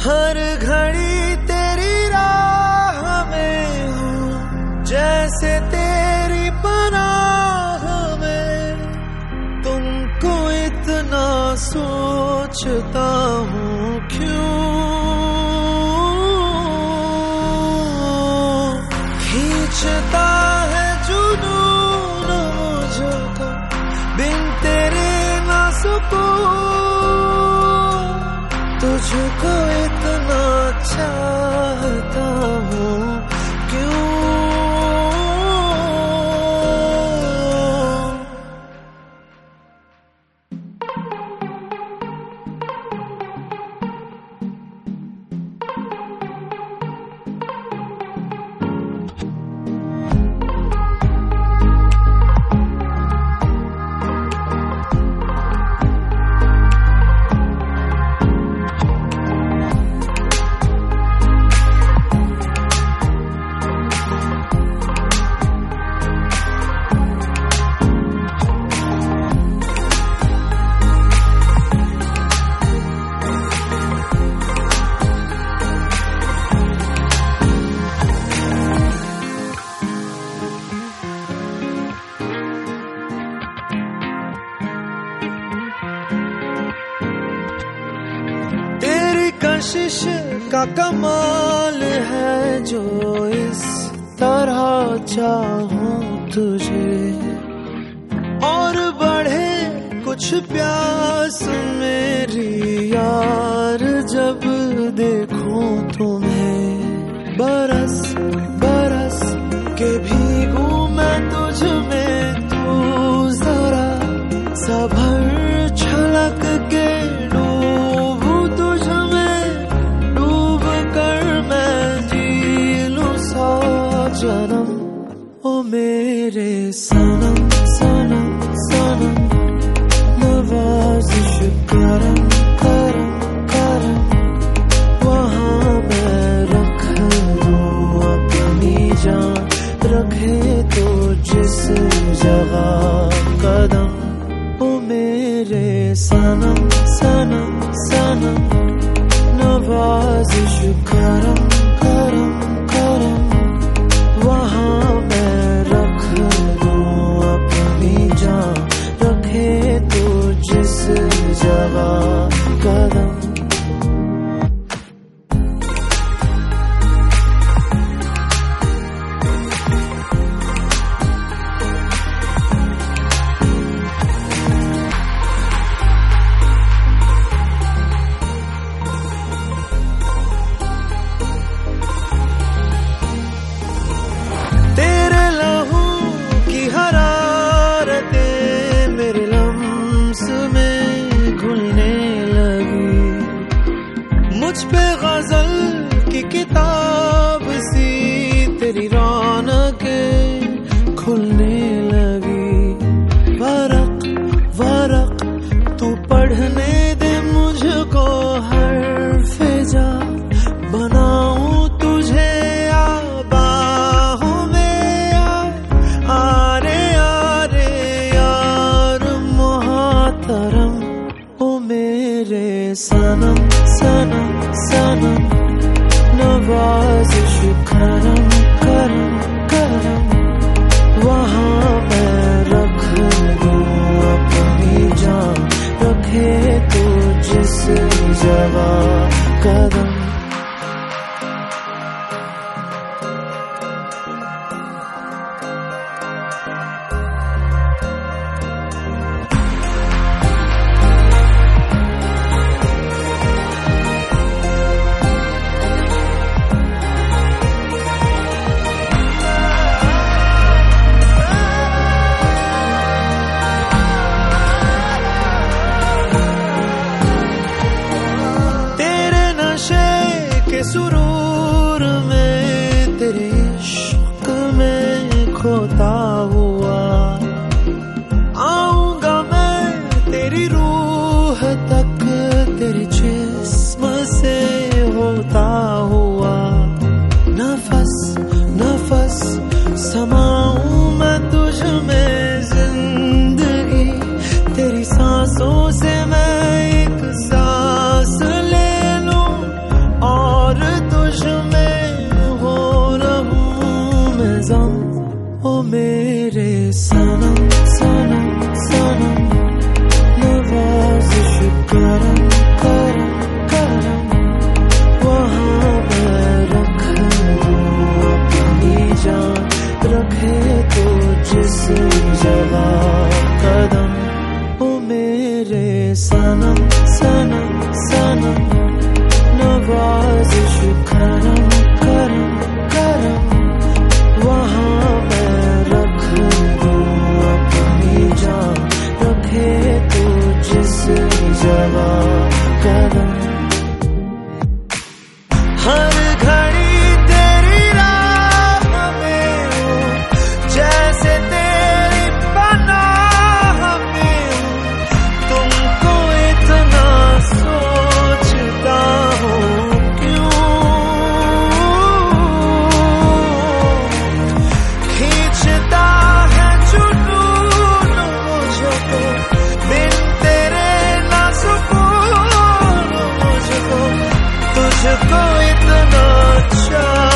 हर घड़ी तेरी राह में हूँ, जैसे तेरी पनाह में। तुमको इतना सोचता हूँ क्यों, खींचता है जुनून मुझको बिन तेरे ना सुकून। तुझको इतना चाहता हूँ क्यों। कशिश का कमाल है जो इस तरह चाहूं तुझे, और बढ़े कुछ प्यास मेरी यार जब देखूं तुम्हें। बरस बरस के भीगूं मैं तुझ में, तू जरा सभर छलक के जन्म। ओ मेरे सनम सनम सनम, नवाज़िश करम करम करम। वहाँ मैं रख दूँ अपनी जान, रखे तो जिस जगह कदम। ओ मेरे सनम सनम सनम, नवाज़िश करम करम करम। वहाँ मैं रख दूँ अपनी जान, रखे तो जिस जगह कदम। मुझ पे गजल की किताब सी तेरी रौनकें खुलने लगी। वरक वरक तू पढ़ने दे मुझको, हर्फ जा बनाऊं तुझे बाहों में। आरे आरे यार मोहतरम, ओ मेरे सनम सनम सनम, नवाज़िश करम करम करम। वहाँ मैं रख दूँ अपनी जान, रखे तो जिस जगह कदम। सुरूर में तेरे इश्क में खोता हुआ, आऊंगा मैं तेरी रूह तक, तेरे जिस्म से होता हुआ। नफस नफस समाऊं मैं तुझ में, जिंदगी तेरी सांसों से मैं एक सांस ले लूं, नवाज़िश करम करम करम वहाँ मैं रख दूँ अपनी जान, रखे तू जिस जगह कदम। हर घड़ी तेरी राह में हूँ, जैसे तेरी पनाह में हूँ, तुमको इतना सोचता हूँ क्यों, खींचता है जुनून मुझको, बिन तेरे ना सुकून मुझको, तुझको इतना अच्छा